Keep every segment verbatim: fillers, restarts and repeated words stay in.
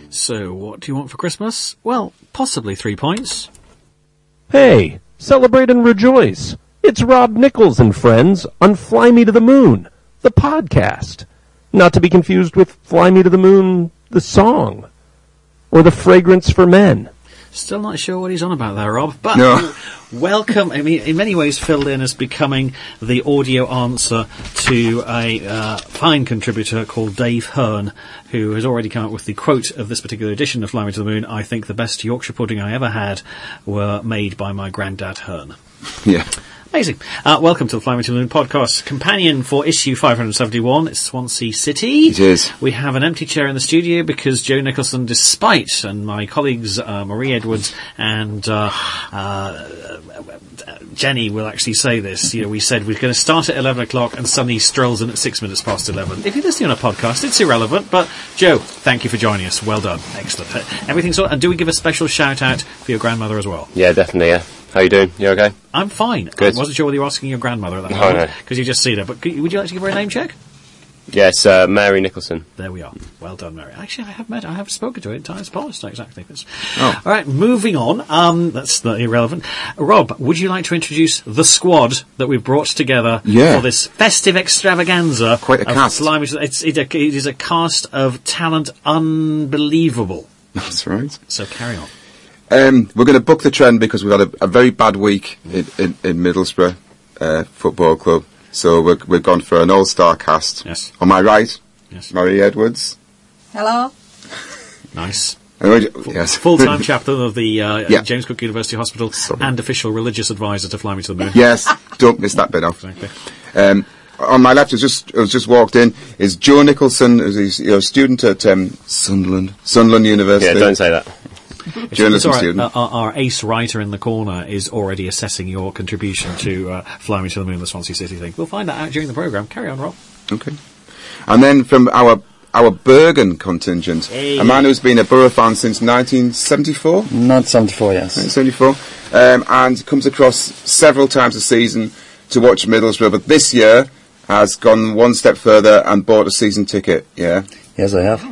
So, what do you want for Christmas? Well, possibly three points. Hey, celebrate and rejoice. It's Rob Nichols and friends on Fly Me to the Moon, the podcast. Not to be confused with Fly Me to the Moon, the song. Or the fragrance for men. Still not sure what he's on about there, Rob. But no. Welcome. I mean, in many ways, filled in as becoming the audio answer to a uh, fine contributor called Dave Hearn, who has already come up with the quote of this particular edition of Fly Me to the Moon. I think the best Yorkshire pudding I ever had were made by my granddad Hearn. Yeah. Amazing. Uh, welcome to the Fly Me to the Moon podcast, companion for issue five hundred seventy-one. It's Swansea City. It is. We have an empty chair in the studio because Joe Nicholson, despite, and my colleagues uh, Marie Edwards and uh, uh, Jenny will actually say this. You know, we said we're going to start at eleven o'clock and suddenly strolls in at six minutes past eleven. If you're listening on a podcast, it's irrelevant. But Joe, thank you for joining us. Well done. Excellent. Everything's all. And do we give a special shout out for your grandmother as well? Yeah, definitely. Yeah. How you doing? You okay? I'm fine. Good. I wasn't sure whether you were asking your grandmother at that Oh, moment, no. because you just see her. But could, would you like to give her a name check? Yes, uh, Mary Nicholson. There we are. Well done, Mary. Actually, I have met, I have spoken to her in times past, exactly. It's, Oh. All right, moving on. Um, that's not irrelevant. Rob, would you like to introduce the squad that we've brought together Yeah. for this festive extravaganza? Quite a of cast. Fly Me to- It's, it, it is a cast of talent unbelievable. That's right. So carry on. Um, we're going to book the trend because we've had a, a very bad week in, in, in Middlesbrough uh, Football Club. So we're, we've gone for an all-star cast. Yes. On my right, Yes. Marie Edwards. Hello. Nice. And we- yes. Full-time chaplain of the uh, Yeah. James Cook University Hospital Sorry. and official religious advisor to Fly Me to the Moon. Yes, don't miss that bit off. Exactly. Um, on my left, who's just who's just walked in, is Joe Nicholson, who's a student at um, Sunderland, Sunderland University. Yeah, don't say that. It's, Journalism it's all right. student. Uh, our, our ace writer in the corner is already assessing your contribution to uh, Fly Me to the Moon, the Swansea City thing. We'll find that out during the programme. Carry on, Rob. Okay. And then from our our Bergen contingent, Hey. a man who's been a Borough fan since nineteen seventy-four. Not seventy-four, yes. nineteen seventy-four, um, and comes across several times a season to watch Middlesbrough, but this year has gone one step further and bought a season ticket. Yeah. Yes, I have.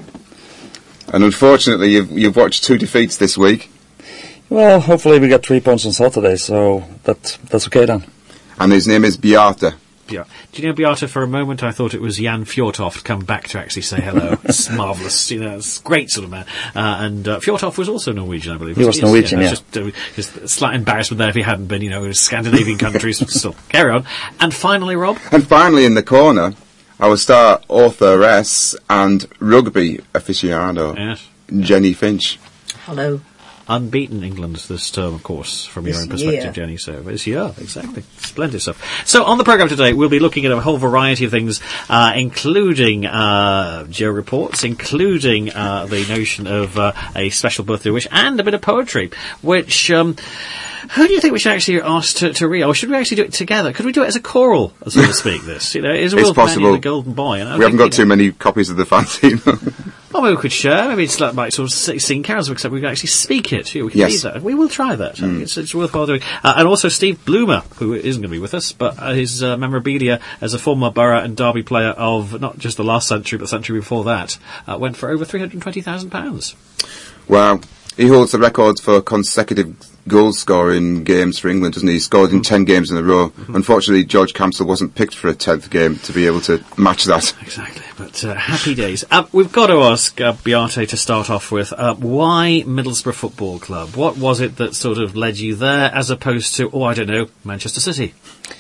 And unfortunately, you've you've watched two defeats this week, Well, hopefully we get three points on Saturday, so that that's okay then. and his name is Beate. Yeah. Do you know, Beate, for a moment I thought it was Jan Fjortoft come back to actually say hello. It's marvellous. You know, it's a great sort of man. Uh, and uh, Fjortoft was also Norwegian, I believe. He was Yes, Norwegian, that's yeah. Just, uh, just a slight embarrassment there if he hadn't been, you know, Scandinavian countries. But still, carry on. And finally, Rob. And finally, in the corner, our star authoress and rugby aficionado, Yes. Jenny Finch. Hello. Unbeaten England this term, of course, from your This own perspective, year. Jenny. So this year, exactly. Splendid stuff. So on the programme today, we'll be looking at a whole variety of things, uh, including uh, Joe reports, including uh, the notion of uh, a special birthday wish, and a bit of poetry, which... Um, who do you think we should actually ask to, to read? Or should we actually do it together? Could we do it as a choral, so to speak, this? You know, is It's Will possible. the Golden Boy? And I We haven't think, got you too know, many copies of the fancy. Well, maybe we could share. Maybe it's like, like sort of si- sing carols, except we can actually speak it. You know, we can Yes. read that. We will try that. I think it's, it's worthwhile doing. Uh, and also Steve Bloomer, who isn't going to be with us, but uh, his uh, memorabilia as a former Borough and Derby player of not just the last century, but the century before that, uh, went for over three hundred twenty thousand pounds. Wow. He holds the record for consecutive goal scoring games for England, doesn't he? He scored in ten games in a row. Unfortunately, George Campbell wasn't picked for a tenth game to be able to match that. Exactly, but uh, happy days. Uh, we've got to ask uh, Beate to start off with, uh, why Middlesbrough Football Club? What was it that sort of led you there, as opposed to, oh, I don't know, Manchester City?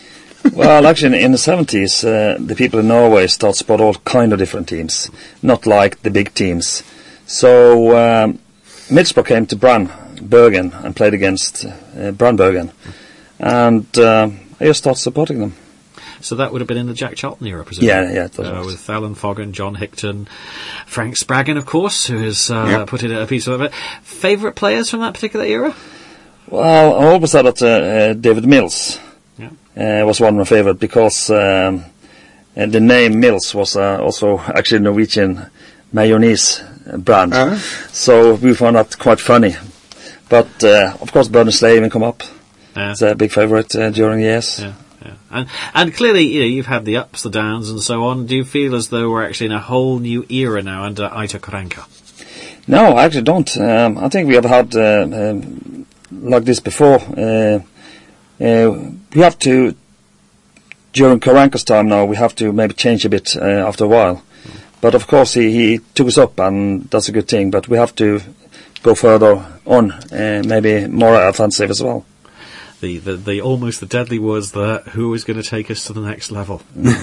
Well, actually, in the seventies, uh, the people in Norway started to support all kind of different teams, not like the big teams. So um, Middlesbrough came to Brann, Bergen, and played against uh, Brann Bergen, and uh, I just started supporting them. So that would have been in the Jack Charlton era, presumably. Yeah, yeah, it was. Uh, with Alan Foggen, John Hickton, Frank Spraggan, of course, who has uh, Yeah. put in a piece of it. Favourite players from that particular era? Well, I always said that uh, uh, David Mills Yeah. uh, was one of my favourite because um, and the name Mills was uh, also actually Norwegian mayonnaise brand. Uh-huh. So we found that quite funny. But uh, of course, Bernard Slavin come up. Yeah. It's a big favourite uh, during the years. Yeah, yeah. And, and clearly, you know, you've had the ups, the downs, and so on. Do you feel as though we're actually in a whole new era now under Aita Karanka? No, I actually don't. Um, I think we have had uh, um, like this before. Uh, uh, we have to, during Karanka's time now, we have to maybe change a bit uh, after a while. Mm. But of course he, he took us up, and that's a good thing. But we have to go further on, uh, maybe more offensive as well. The, the, the almost the deadly words there, who is going to take us to the next level?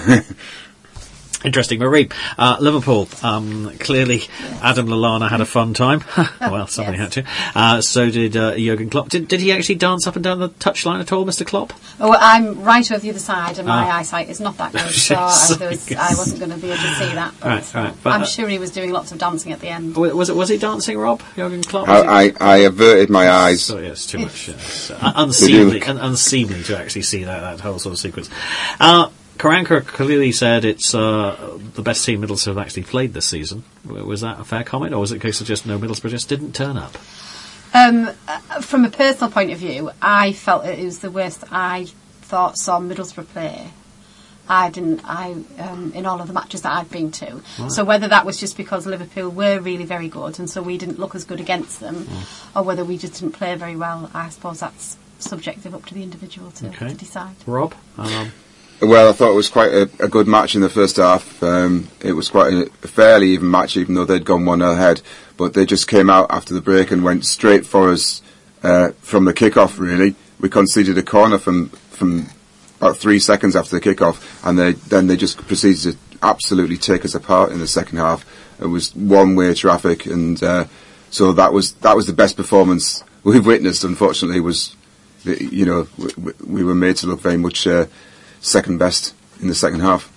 Interesting. Marie, uh, Liverpool, um, clearly yes. Adam Lallana had a fun time. Well, somebody yes. had to. Uh, so did uh, Jurgen Klopp. Did, did he actually dance up and down the touchline at all, Mister Klopp? Oh, well, I'm right over the other side, and my ah. eyesight is not that good, so I, there was, I wasn't going to be able to see that. But right, right. But, I'm uh, sure he was doing lots of dancing at the end. Was it? Was he dancing, Rob? Jurgen Klopp? I, I, I averted my eyes. So yes, too much. Yes. Uh, unseemly, un- unseemly to actually see that, that whole sort of sequence. Uh, Karanka clearly said it's uh, the best team Middlesbrough have actually played this season. Was that a fair comment, or was it a case of just no, Middlesbrough just didn't turn up? Um, uh, from a personal point of view, I felt it was the worst I thought saw Middlesbrough play. I didn't. I um, in all of the matches that I've been to. Right. So whether that was just because Liverpool were really very good, and so we didn't look as good against them, mm. or whether we just didn't play very well, I suppose that's subjective, up to the individual to, okay. to decide. Rob. Um, Well, I thought it was quite a, a good match in the first half. Um, it was quite a, a fairly even match, even though they'd gone one nil ahead. But they just came out after the break and went straight for us uh, from the kick-off, really. We conceded a corner from from about three seconds after the kick-off, and they, then they just proceeded to absolutely take us apart in the second half. It was one-way traffic, and uh, so that was that was the best performance we've witnessed, unfortunately. Was, you know, we, we were made to look very much... Uh, second best in the second half.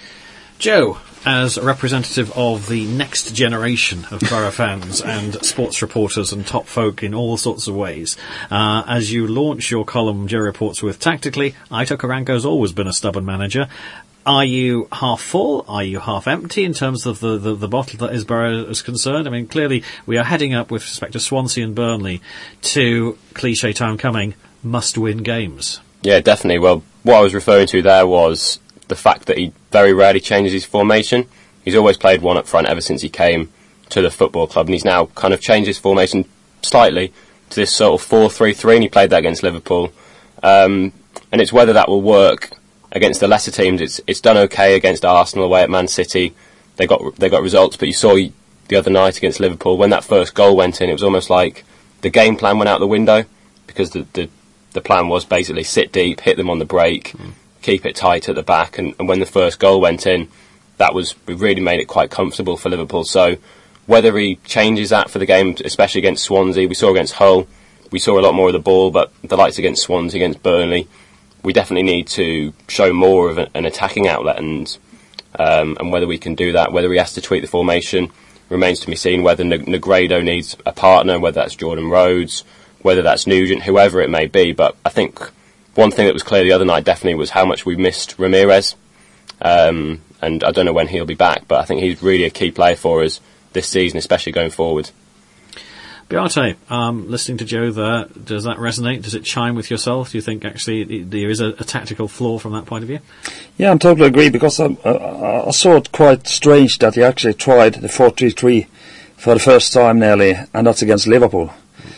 Joe, as a representative of the next generation of Borough fans and sports reporters and top folk in all sorts of ways, uh, as you launch your column, Joe Reports with Tactically, Aitor Karanka's always been a stubborn manager. Are you half full? Are you half empty in terms of the, the, the bottle that is Borough is concerned? I mean, clearly we are heading up with respect to Swansea and Burnley to cliche time coming, must-win games. Yeah, definitely. Well, what I was referring to there was the fact that he very rarely changes his formation. He's always played one up front ever since he came to the football club, and he's now kind of changed his formation slightly to this sort of four three three, and he played that against Liverpool. Um, and it's whether that will work against the lesser teams. It's it's done okay against Arsenal away at Man City. They got they got results, but you saw the other night against Liverpool, when that first goal went in, it was almost like the game plan went out the window, because the the The plan was basically sit deep, hit them on the break, mm. keep it tight at the back, and, and when the first goal went in, that was it really made it quite comfortable for Liverpool. So whether he changes that for the game, especially against Swansea, we saw against Hull, we saw a lot more of the ball, but the likes against Swansea, against Burnley, we definitely need to show more of a, an attacking outlet, and um, and whether we can do that, whether he has to tweak the formation, remains to be seen. Whether N- Negredo needs a partner, whether that's Jordan Rhodes, whether that's Nugent, whoever it may be. But I think one thing that was clear the other night definitely was how much we missed Ramirez. Um, and I don't know when he'll be back, but I think he's really a key player for us this season, especially going forward. Beate, um, listening to Joe there, does that resonate? Does it chime with yourself? Do you think actually there is a, a tactical flaw from that point of view? Yeah, I totally agree, because I, I, I saw it quite strange that he actually tried the four three three for the first time nearly, and that's against Liverpool.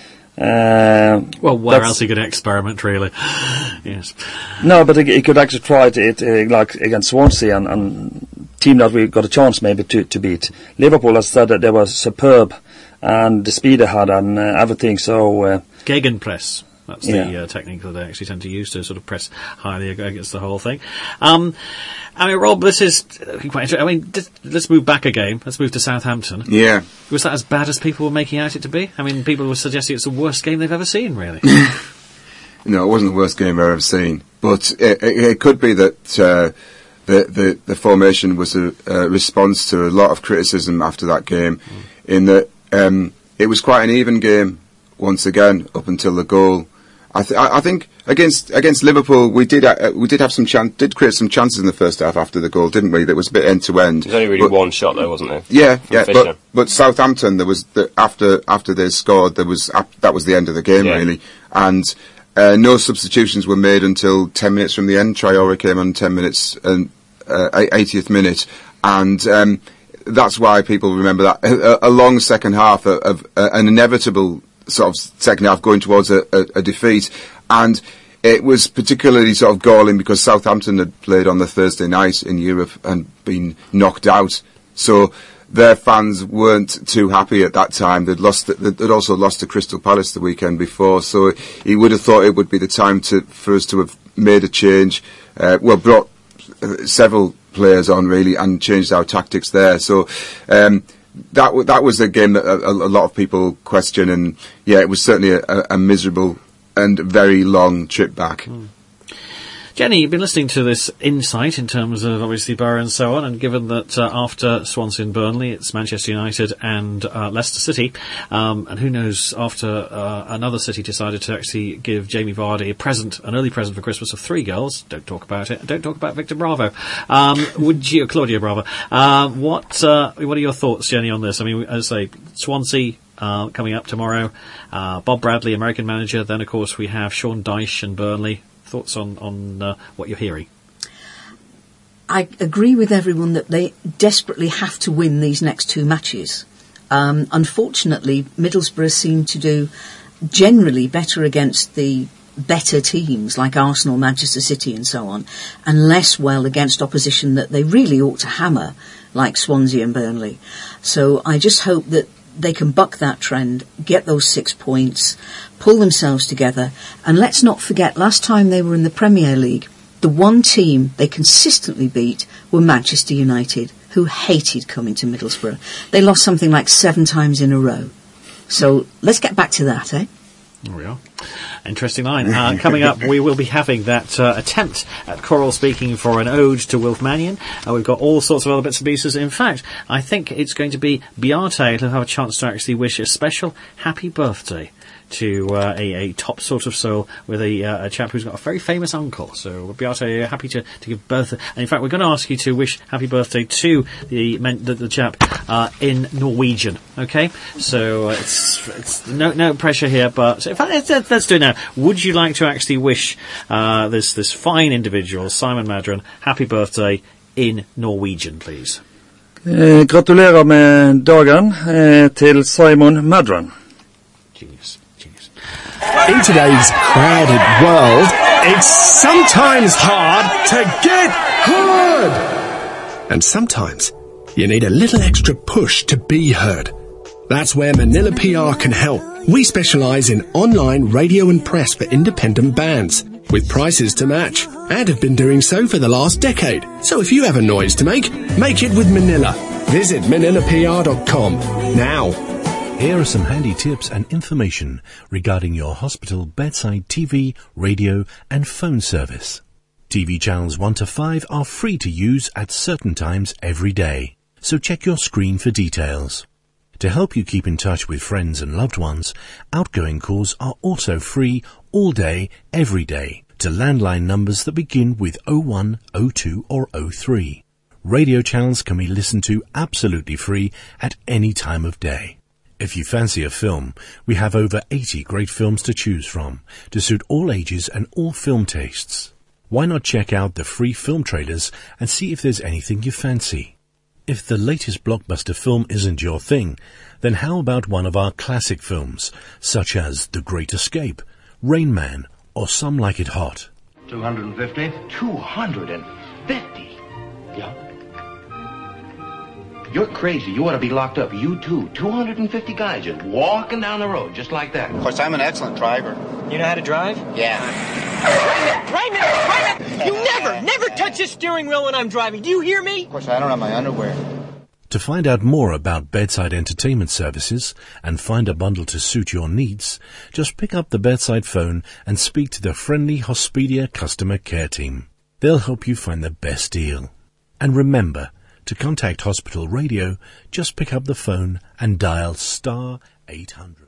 Uh, well, where else are you going to experiment, really? Yes. No, but he, he could actually try it, it uh, like against Swansea, and, and team that we got a chance maybe to, to beat. Liverpool has said that they were superb, and the speed they had and uh, everything. So uh, Gegenpress. That's yeah. the uh, technique that they actually tend to use to sort of press highly against the whole thing. Um, I mean, Rob, this is quite interesting. I mean, just, let's move back a game. Let's move to Southampton. Yeah. Was that as bad as people were making out it to be? I mean, people were suggesting it's the worst game they've ever seen, really. No, it wasn't the worst game I've ever seen. But it, it, it could be that uh, the, the, the formation was a, a response to a lot of criticism after that game, mm. in that um, it was quite an even game once again up until the goal. I, th- I think against against Liverpool we did uh, we did have some chan- did create some chances in the first half after the goal, didn't we? That was a bit end to end. There's only really but, one shot though, wasn't there? Yeah, yeah. But, but Southampton, there was the, after after they scored, there was uh, that was the end of the game, yeah. really, and uh, no substitutions were made until ten minutes from the end. Traore came on ten minutes and uh, eightieth minute, and um, that's why people remember that a, a long second half of, of uh, an inevitable sort of second half going towards a, a, a defeat, and it was particularly sort of galling because Southampton had played on the Thursday night in Europe and been knocked out, so their fans weren't too happy at that time. They'd lost. They'd also lost to Crystal Palace the weekend before, so he would have thought it would be the time to for us to have made a change. Uh, well, brought uh, several players on really and changed our tactics there. So um, that w- that was a game that a, a lot of people question, and yeah, it was certainly a, a miserable and very long trip back. Mm. Jenny, you've been listening to this insight in terms of obviously Borough and so on, and given that uh, after Swansea and Burnley, it's Manchester United and uh, Leicester City, um, and who knows, after uh, another city decided to actually give Jamie Vardy a present, an early present for Christmas of three girls. Don't talk about it. Don't talk about Victor Bravo. Um, would you, Claudia Bravo? Uh, what uh, what are your thoughts, Jenny, on this? I mean, as I say, Swansea uh, coming up tomorrow. Uh, Bob Bradley, American manager. Then, of course, we have Sean Dyche and Burnley. Thoughts on, on uh, what you're hearing? I agree with everyone that they desperately have to win these next two matches. Um, unfortunately, Middlesbrough seem to do generally better against the better teams like Arsenal, Manchester City and so on, and less well against opposition that they really ought to hammer, like Swansea and Burnley. So I just hope that they can buck that trend, get those six points, pull themselves together, and let's not forget, last time they were in the Premier League, the one team they consistently beat were Manchester United, who hated coming to Middlesbrough. They lost something like seven times in a row. So let's get back to that, eh? There we are. Interesting line. Uh, coming up, we will be having that uh, attempt at Coral speaking for an ode to Wilf Mannion. Uh, we've got all sorts of other bits and pieces. In fact, I think it's going to be Beate who'll have a chance to actually wish a special happy birthday to uh, a, a top sort of soul with a, uh, a chap who's got a very famous uncle. So, Beate, uh, happy to, to give birth. And in fact, we're going to ask you to wish happy birthday to the the, the chap uh, in Norwegian. Okay? So, uh, it's it's no no pressure here, but in fact, let's, let's do it now. Would you like to actually wish uh, this, this fine individual, Simon Madron, happy birthday in Norwegian, please? Eh, gratulerer med dagen eh, til Simon Madron. Genius. Genius. In today's crowded world, it's sometimes hard to get heard. And sometimes you need a little extra push to be heard. That's where Manila P R can help. We specialise in online radio and press for independent bands, with prices to match, and have been doing so for the last decade. So if you have a noise to make, make it with Manila. Visit manila p r dot com now. Here are some handy tips and information regarding your hospital bedside T V, radio and phone service. T V channels one to five are free to use at certain times every day, so check your screen for details. To help you keep in touch with friends and loved ones, outgoing calls are also free all day, every day, to landline numbers that begin with oh one, oh two or oh three. Radio channels can be listened to absolutely free at any time of day. If you fancy a film, we have over eighty great films to choose from, to suit all ages and all film tastes. Why not check out the free film trailers and see if there's anything you fancy? If the latest blockbuster film isn't your thing, then how about one of our classic films, such as The Great Escape, Rain Man, or Some Like It Hot? two hundred fifty? two hundred fifty? Yeah. You're crazy. You ought to be locked up. You too. two hundred fifty guys just walking down the road just like that. Of course, I'm an excellent driver. You know how to drive? Yeah. Right now, right now. You never, never touch the steering wheel when I'm driving. Do you hear me? Of course, I don't have my underwear. To find out more about bedside entertainment services and find a bundle to suit your needs, just pick up the bedside phone and speak to the friendly Hospedia customer care team. They'll help you find the best deal. And remember, to contact Hospital Radio, just pick up the phone and dial star eight hundred.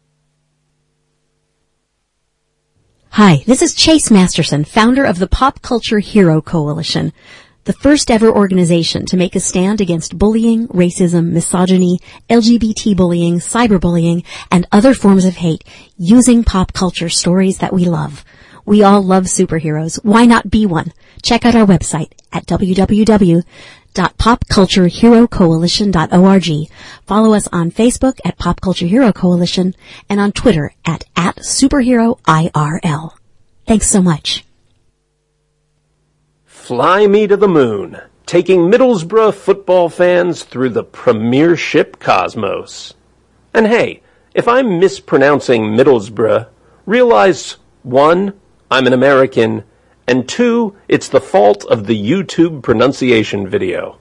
Hi, this is Chase Masterson, founder of the Pop Culture Hero Coalition, the first ever organization to make a stand against bullying, racism, misogyny, L G B T bullying, cyberbullying, and other forms of hate using pop culture stories that we love. We all love superheroes. Why not be one? Check out our website at w w w dot pop culture hero coalition dot org. Follow us on Facebook at Pop Culture Hero Coalition and on Twitter at, at superhero I R L. Thanks so much. Fly Me to the Moon, taking Middlesbrough football fans through the premiership cosmos. And hey, if I'm mispronouncing Middlesbrough, realize, one, I'm an American, and two, it's the fault of the YouTube pronunciation video.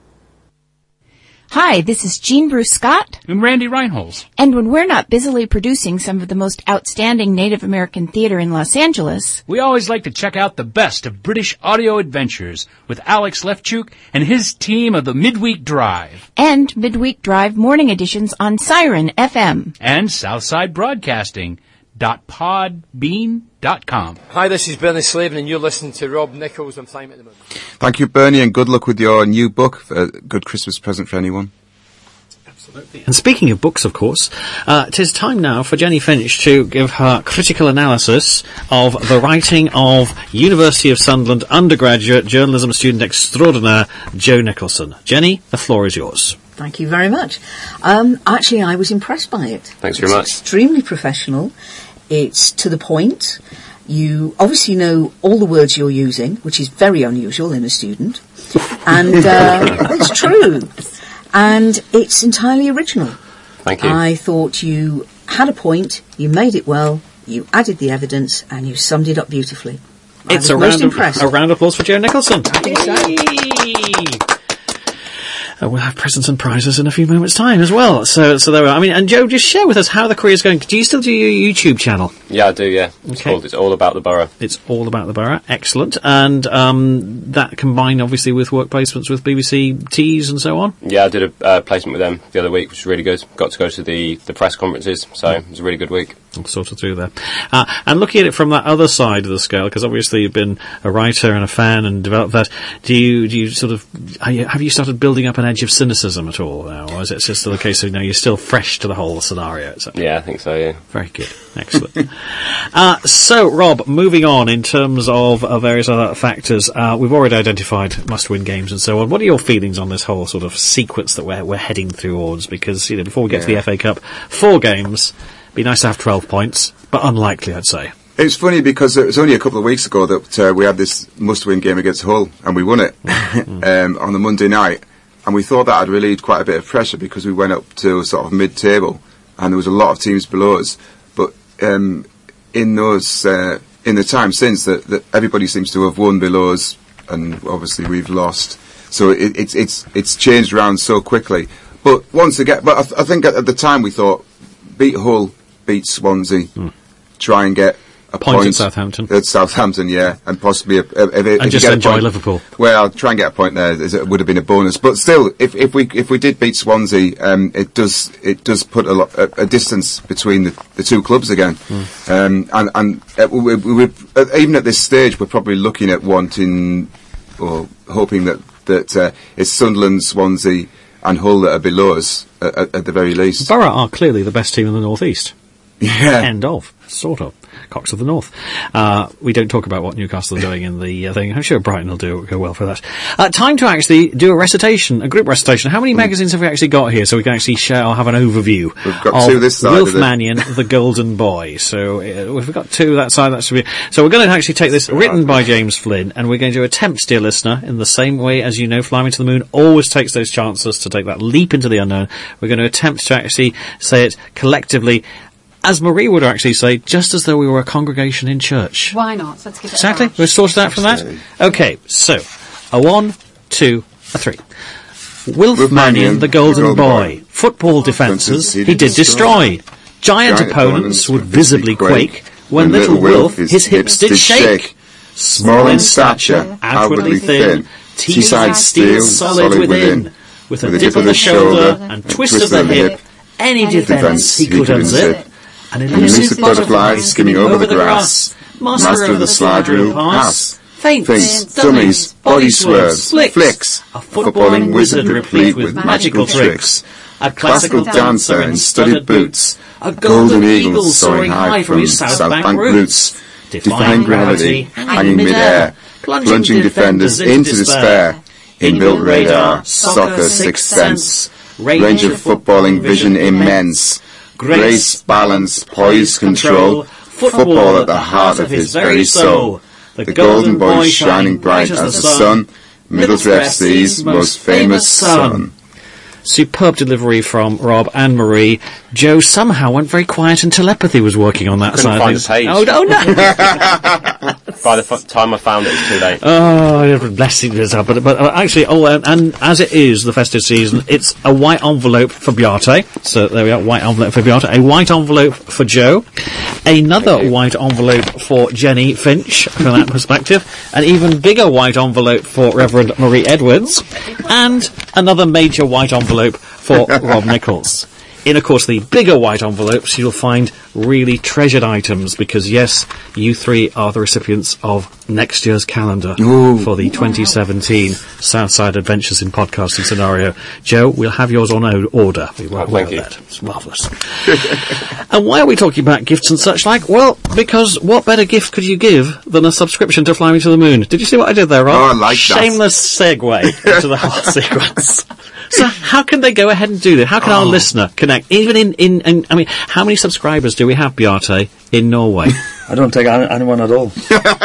Hi, this is Jean Bruce Scott. And Randy Reinholz. And when we're not busily producing some of the most outstanding Native American theater in Los Angeles, we always like to check out the best of British audio adventures with Alex Lefchuk and his team of the Midweek Drive. And Midweek Drive morning editions on Siren F M. And Southside Broadcasting dot podbean dot com. Hi, this is Bernie Slavin, and you're listening to Rob Nichols on Fly Me to the Moon. Thank you, Bernie, and good luck with your new book. A good Christmas present for anyone. Absolutely. And speaking of books, of course, uh, it is time now for Jenny Finch to give her critical analysis of the writing of University of Sunderland undergraduate journalism student extraordinaire Jo Nicholson. Jenny, the floor is yours. Thank you very much. Um, actually, I was impressed by it. Thanks very much. It's extremely professional. It's to the point. You obviously know all the words you're using, which is very unusual in a student. And uh, it's true. And it's entirely original. Thank you. I thought you had a point, you made it well, you added the evidence, and you summed it up beautifully. I It's was a most round, impressed. of, a round of applause for Jo Nicholson. I think so. Uh, we'll have presents and prizes in a few moments' time as well. So, so there we are. I mean, and Joe, just share with us how the career's going. Do you still do your YouTube channel? Yeah, I do, yeah. It's Okay. called It's All About the Borough. It's All About the Borough. Excellent. And um, that combined, obviously, with work placements with B B C Tees and so on? Yeah, I did a uh, placement with them the other week, which was really good. Got to go to the, the press conferences, so it was a really good week. I'll sort of through there. Uh, and looking at it from that other side of the scale, because obviously you've been a writer and a fan and developed that, do you do you sort of, are you, have you started building up an edge of cynicism at all now? Or is it just still the case of, you know, you're still fresh to the whole scenario? et cetera? Yeah, I think so, yeah. Very good. Excellent. uh, so, Rob, moving on in terms of uh, various other factors, uh, we've already identified must-win games and so on. What are your feelings on this whole sort of sequence that we're, we're heading towards? Because, you know, before we get Yeah. to the F A Cup, four games, be nice to have twelve points, but unlikely, I'd say. It's funny because it was only a couple of weeks ago that uh, we had this must-win game against Hull, and we won it um, on the Monday night. And we thought that had relieved quite a bit of pressure because we went up to sort of mid-table, and there was a lot of teams below us. But um, in those, uh, in the time since, that, that everybody seems to have won below us, and obviously we've lost. So it, it's it's it's changed around so quickly. But once again, but I, th- I think at, at the time we thought beat Hull, beat Swansea, mm. try and get a Point point, at Southampton. At Southampton, yeah, and possibly a, a, if, And if just you get enjoy a point, Liverpool. Well, I'll try and get a point there. It would have been a bonus, but still, if, if we if we did beat Swansea, um, it does it does put a, lot, a, a distance between the, the two clubs again. Mm. Um, and and uh, we, we, we, uh, even at this stage, we're probably looking at wanting or hoping that that uh, it's Sunderland, Swansea, and Hull that are below us at, at, at the very least. Borough are clearly the best team in the North East. Yeah. End of. Sort of. Cocks of the North. Uh, we don't talk about what Newcastle are doing in the uh, thing. I'm sure Brighton will do go well for that. Uh, time to actually do a recitation, a group recitation. How many mm. magazines have we actually got here so we can actually share or have an overview? We've got of two this side Wilf of it. Mannion, The Golden Boy. So uh, if we've got two that side, that should be... So we're going to actually take this, written by James Flynn, and we're going to attempt, dear listener, in the same way as you know Fly Me to the Moon always takes those chances to take that leap into the unknown. We're going to attempt to actually say it collectively, as Marie would actually say, just as though we were a congregation in church. Why not? Let's give it Exactly. a bash. We've sorted out from that. Okay, so a one, two, a three. Wilf, Wilf Mannion, Mannion, the Golden, Golden Boy. Boy. Football defences he did destroy. Giant, Giant opponents would visibly visibly quake when little Wilf his hips did shake. Small in stature, outwardly thin, Teesside steel, solid within. With a dip of the shoulder and twist of the hip, any defence he could unzip. An An elusive butterfly skimming over the grass, Master of the slide rule pass. Feints, Feints, dummies, body swerves, flicks, flicks, a footballing wizard replete with magical tricks, a classical dancer in studded boots, a golden eagle soaring high from his south bank roots, defying gravity, hanging mid-air, plunging defenders into despair. Inbuilt radar, soccer, sixth sense, range of footballing vision immense, grace, balance, poise, control, football at the heart of his very soul. The golden boy shining bright as the sun, Middlesbrough F C's most famous son. Superb delivery from Rob and Marie. Joe somehow went very quiet and telepathy was working on that Couldn't side find of the things. page. Oh, no, no. By the f- time I found it, it was too late. Oh, blessing is up. But, but uh, actually, oh, and, and as it is the festive season, it's a white envelope for Beate. So there we are, white envelope for Beate. A white envelope for Joe. Another white envelope for Jenny Finch, from that perspective. An even bigger white envelope for Reverend Marie Edwards. And another major white envelope for Rob Nichols. In, of course, the bigger white envelopes, you'll find really treasured items because, yes, you three are the recipients of next year's calendar Ooh. for the twenty seventeen Southside Adventures in Podcasting scenario. Joe, we'll have yours on o- order. We won't Oh, thank know you. that. It's marvellous. And why are we talking about gifts and such like? Well, because what better gift could you give than a subscription to Fly Me to the Moon? Did you see what I did there, Rob? Oh, I like that. Shameless segue into the whole sequence. So how can they go ahead and do that? How can our Oh. listener connect? Even in, in, in, I mean, how many subscribers do we have, Beate, in Norway? I don't take any- anyone at all.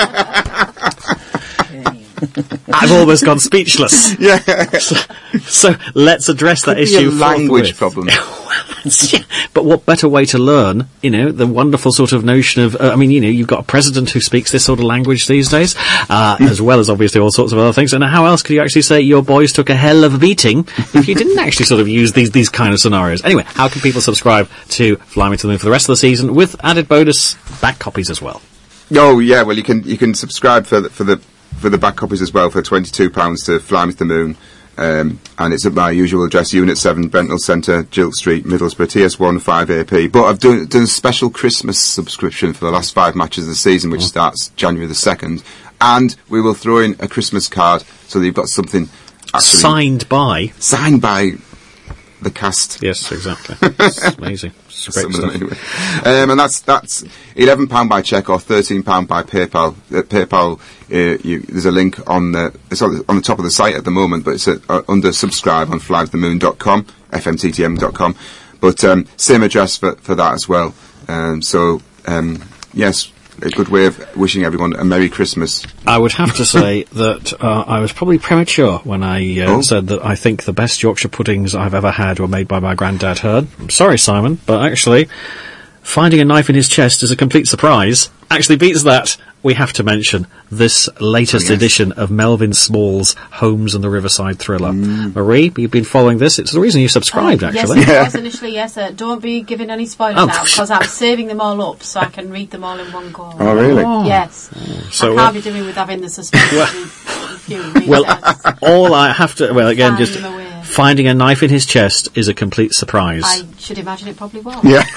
I've almost gone speechless. Yeah. So, so let's address that Could be issue a language forthwith. problem. But what better way to learn, you know, the wonderful sort of notion of, uh, I mean, you know, you've got a president who speaks this sort of language these days, uh, as well as obviously all sorts of other things. And how else could you actually say your boys took a hell of a beating if you didn't actually sort of use these, these kind of scenarios? Anyway, how can people subscribe to Fly Me to the Moon for the rest of the season with added bonus back copies as well? Oh yeah, well you can you can subscribe for the, for the for the back copies as well for twenty-two pounds to Fly Me to the Moon, um, and it's at my usual address, Unit Seven, Brentnell Centre, Gilt Street, Middlesbrough, T S one five A P. But I've done done a special Christmas subscription for the last five matches of the season, which starts January the second, and we will throw in a Christmas card so that you've got something actually Signed by. signed by the cast. Yes, exactly. It's amazing. It's great Some of stuff. them anyway. Um, and that's that's eleven pound by cheque or thirteen pound by PayPal. Uh, PayPal, uh, you, there's a link on the it's on the, on the top of the site at the moment, but it's uh, uh, under subscribe on fly to the moon dot com, f m t t m dot com. But um, same address for for that as well. Um, so um, yes, a good way of wishing everyone a Merry Christmas. I would have to say that uh, I was probably premature when I uh, Oh. said that I think the best Yorkshire puddings I've ever had were made by my granddad Hearn. I'm sorry, Simon, but actually, finding a knife in his chest is a complete surprise. Actually beats that. We have to mention this latest Oh, yes. edition of Melvin Small's Holmes and the Riverside thriller. Marie, you've been following this. It's the reason you subscribed, Uh, actually. Yes, it was initially, yes. Uh, don't be giving any spoilers Oh. out, because I'm saving them all up so I can read them all in one go. Oh, really? Yes. So, I can't uh, be doing with having the suspense of few Well, readers. all I have to, well, again, Firing just them away. finding a knife in his chest is a complete surprise. I should imagine it probably was. Yeah.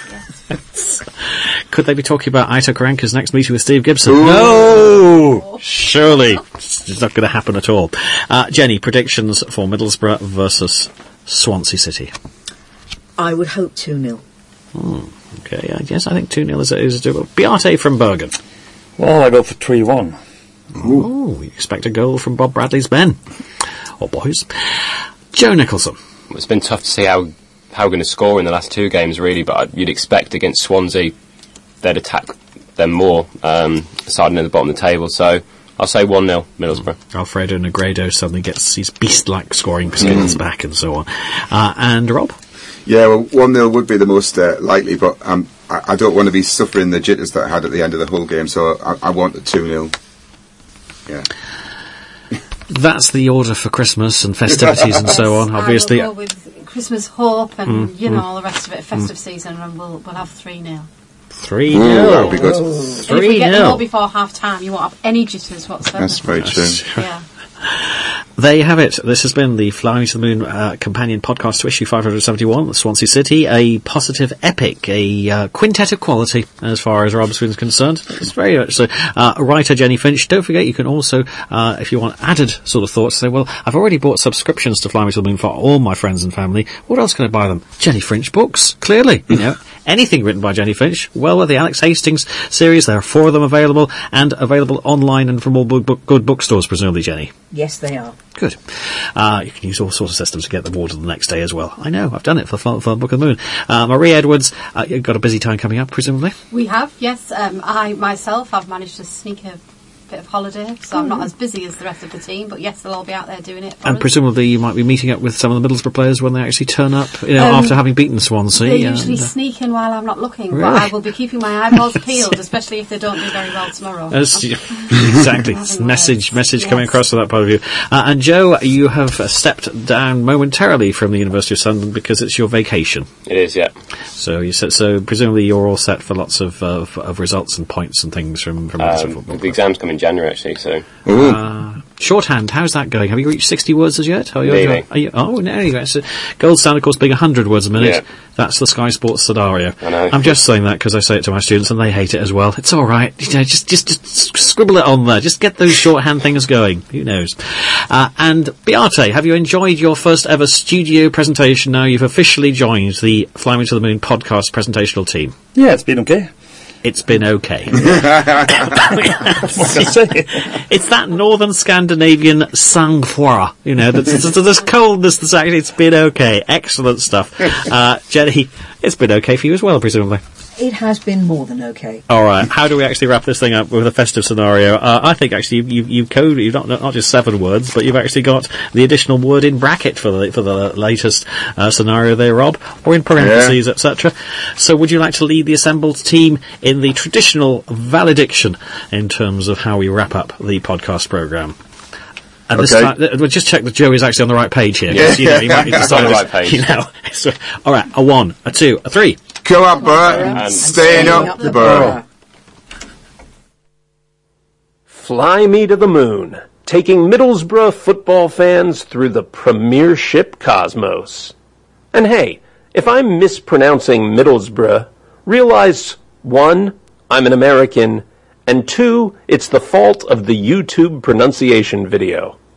Could they be talking about Ito Karanka's next meeting with Steve Gibson? Ooh. No! Surely. It's not going to happen at all. Uh, Jenny, predictions for Middlesbrough versus Swansea City. I would hope two nil. Okay, I guess I think two nil is, is doable. Beate from Bergen. Well, I go for three one. Ooh, you expect a goal from Bob Bradley's men. Or boys. Joe Nicholson. It's been tough to see how how we're going to score in the last two games, really, but I'd- you'd expect against Swansea they'd attack them more, um, starting at the bottom of the table. So I'll say one nil Middlesbrough. Alfredo Negredo suddenly gets his beast-like scoring skills back and so on. Uh, and Rob? Yeah, well, one nil would be the most uh, likely, but um, I, I don't want to be suffering the jitters that I had at the end of the whole game, so I, I want a two nil. Yeah. That's the order for Christmas and festivities and so on. Obviously, I will go with Christmas hope and, Mm, you know, mm. all the rest of it, festive season, and we'll, we'll have three nil. three Ooh, nil. that would be good. And if three we get them all nil. before half time, you won't have any jitters whatsoever. That's very true. Yeah. There you have it. This has been the Fly Me to the Moon uh, companion podcast to issue five seventy-one, Swansea City, a positive epic, a uh, quintet of quality as far as Rob's is concerned. It's very much so. Uh, writer Jenny Finch, don't forget you can also, uh, if you want added sort of thoughts, say, well, I've already bought subscriptions to Fly Me to the Moon for all my friends and family. What else can I buy them? Jenny Finch books, clearly, you know. anything written by Jenny Finch, well, with the Alex Hastings series, there are four of them available, and available online and from all book, book, good bookstores, presumably, Jenny. Yes, they are. Good. Uh, you can use all sorts of systems to get them ordered the next day as well. I know, I've done it for, for, for Book of the Moon. Uh, Marie Edwards, uh, you've got a busy time coming up, presumably? We have, yes. Um, I, myself, have managed to sneak a bit of holiday, so I'm not as busy as the rest of the team, but yes, they'll all be out there doing it for And us. presumably you might be meeting up with some of the Middlesbrough players when they actually turn up, you know, Um, after having beaten Swansea. They usually and, uh, sneak in while I'm not looking, Really? but I will be keeping my eyeballs peeled, especially if they don't do very well tomorrow. As, exactly. message message coming across to that part of you. Uh, and Joe, you have uh, stepped down momentarily from the University of Sunderland because it's your vacation. It is, yeah. So you said, so presumably you're all set for lots of uh, of, of results and points and things from from Um, football. the exams come in January, actually, so... Uh, shorthand, how's that going? Have you reached sixty words as yet? Are you, Maybe. are you, oh, no, you actually, gold standard, of course, being one hundred words a minute. Yeah. That's the Sky Sports scenario. I know. I'm just saying that because I say it to my students and they hate it as well. It's all right. You know, just, just, just scribble it on there. Just get those shorthand things going. Who knows? Uh, and Beate, have you enjoyed your first ever studio presentation? Now you've officially joined the Fly Me to the Moon podcast presentational team. Yeah, it's been okay. It's been okay. What can I say? It's that northern Scandinavian sang-froid, you know, there's, there's, there's coldness that's actually, it's been okay. Excellent stuff. Uh, Jenny, it's been okay for you as well, presumably. It has been more than okay. All right. How do we actually wrap this thing up with a festive scenario? Uh, I think actually you've, you've, you've coded, you've not, not just seven words, but you've actually got the additional word in bracket for the, for the latest uh, scenario there, Rob, or in parentheses, yeah. et cetera. So would you like to lead the assembled team in the traditional valediction in terms of how we wrap up the podcast programme? And this Okay. time, th- we'll just check that Joe is actually on the right page here. Yeah. 'Cause, you know, he might be On the decided, right page. You know, so, all right, a one, a two, a three. Come on, Bert. And Staying up the Borough. Fly Me to the Moon, taking Middlesbrough football fans through the premiership cosmos. And hey, if I'm mispronouncing Middlesbrough, realize, one, I'm an American, and two, it's the fault of the YouTube pronunciation video.